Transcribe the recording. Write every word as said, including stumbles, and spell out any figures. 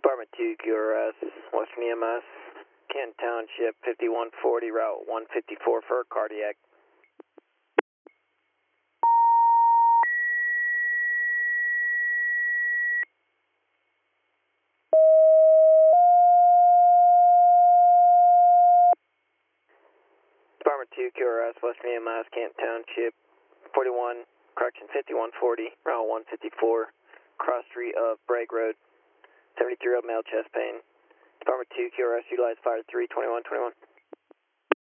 Department two Q R S, Western E M S, Kent Township, fifty-one forty, Route one fifty-four for cardiac. Department two Q R S, Western E M S, Kent Township, forty-one, correction, fifty-one forty, Route one fifty-four, cross street of Bragg Road, seventy-three year old male, chest pain. Department two Q R S, utilize fire three twenty-one twenty-one.